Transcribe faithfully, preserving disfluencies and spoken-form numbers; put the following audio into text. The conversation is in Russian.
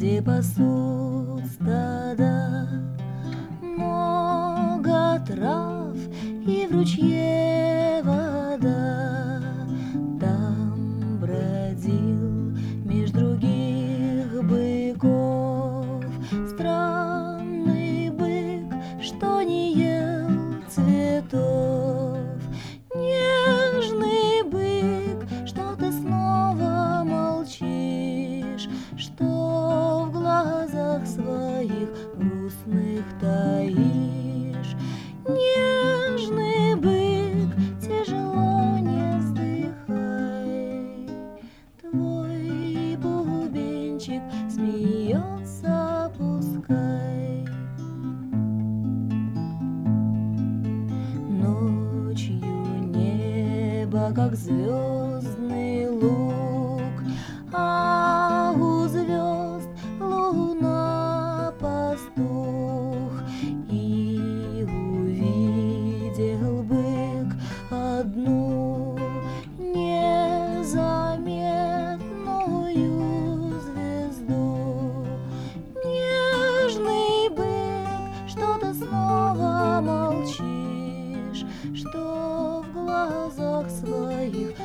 где пасут стада, много трав и в ручье вода. Там бродил меж других быков странный бык, что не ел цветов. Нежный бык, что ты снова молчишь, что в глазах своих грустных таишь. Нежный бык, тяжело не вздыхай, твой бубенчик смеется пускай. Ночью небо, как звездный луг, а у звезд луна пастух. И увидел бык одну незаметную звезду. Нежный бык, что ты снова молчишь, что в глазах своих